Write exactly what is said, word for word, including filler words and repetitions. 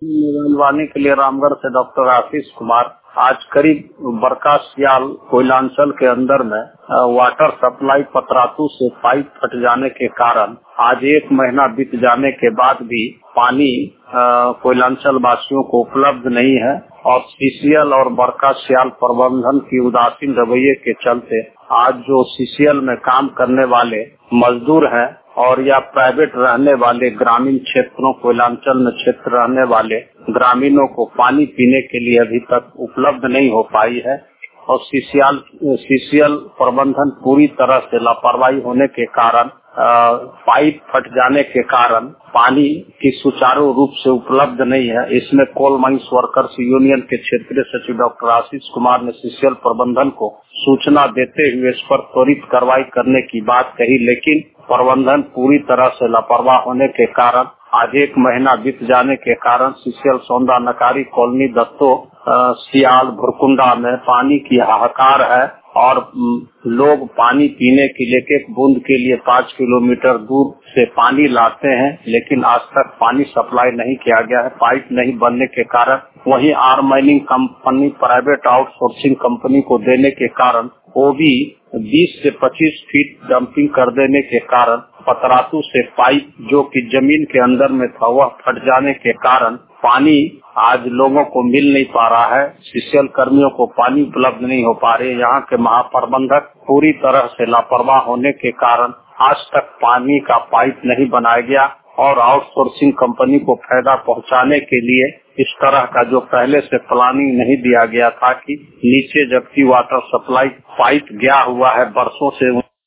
वानी के लिए रामगढ़ से डॉक्टर आशीष कुमार। आज करीब बरकासियाल कोयलांचल के अंदर में वाटर सप्लाई पतरातू से पाइप फट जाने के कारण आज एक महीना बीत जाने के बाद भी पानी कोयलांचल वासियों को उपलब्ध नहीं है और सीसीएल और बरकासियाल प्रबंधन की उदासीन रवैये के चलते आज जो सीसीएल में काम करने वाले मजदूर हैं और या प्राइवेट रहने वाले ग्रामीण क्षेत्रों कोयलांचल में क्षेत्र रहने वाले ग्रामीणों को पानी पीने के लिए अभी तक उपलब्ध नहीं हो पाई है और सीसीएल सीसीएल प्रबंधन पूरी तरह से लापरवाही होने के कारण पाइप फट जाने के कारण पानी की सुचारू रूप से उपलब्ध नहीं है। इसमें कोल माइंस वर्कर्स यूनियन के क्षेत्रीय सचिव डॉक्टर आशीष कुमार ने सीसीएल प्रबंधन को सूचना देते हुए इस पर त्वरित कार्रवाई करने की बात कही, लेकिन प्रबंधन पूरी तरह से लापरवाह होने के कारण आज एक महीना बीत जाने के कारण सीसीएल सौंदा नकारी कॉलोनी दत्तो सियाल भुरकुंडा में पानी की हाहाकार है और लोग पानी पीने के लिए एक बूंद के लिए पाँच किलोमीटर दूर से पानी लाते हैं, लेकिन आज तक पानी सप्लाई नहीं किया गया है। पाइप नहीं बनने के कारण वहीं आर mining company private outsourcing company को देने के कारण वो भी बीस से पच्चीस फीट डंपिंग कर देने के कारण पतरातू से पाइप जो कि जमीन के अंदर में था वह फट जाने के कारण पानी आज लोगों को मिल नहीं पा रहा है। सीसीएल कर्मियों को पानी उपलब्ध नहीं हो पा रहे। यहाँ के महाप्रबंधक पूरी तरह से लापरवाह होने के कारण आज तक पानी का पाइप नहीं बनाया गया और आउटसोर्सिंग कंपनी को फायदा पहुँचाने के लिए इस तरह का जो पहले से प्लानिंग नहीं दिया गया था कि नीचे जबकि वाटर सप्लाई पाइप गया हुआ है बरसों से।